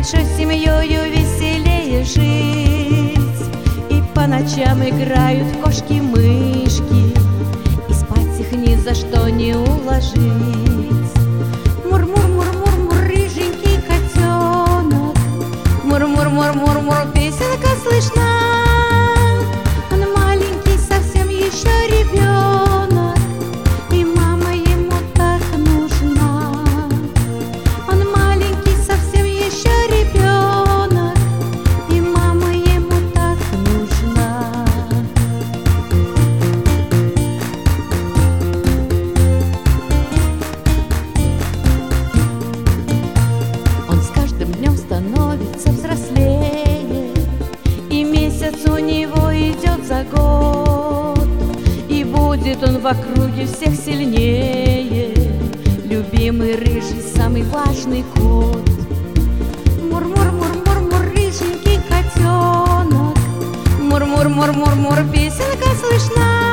большой семьёю веселее жить. И по ночам играют в кошки-мышки, и спать их ни за что не уложить. Мур-мур-мур-мур-мур, рыженький котенок, мур-мур-мур-мур-мур, песенка слышна. Он маленький, совсем еще ребенок, и мама ему так нужна. Он маленький, совсем еще ребенок, и мама ему так нужна. Он с каждым днем становится взрослее, и месяц у него идет за год, и будет он в округе всех сильнее, любимый рыжий, самый важный кот. Мур-мур-мур-мур-мур, рыженький котенок, мур-мур-мур-мур-мур, песенка слышна.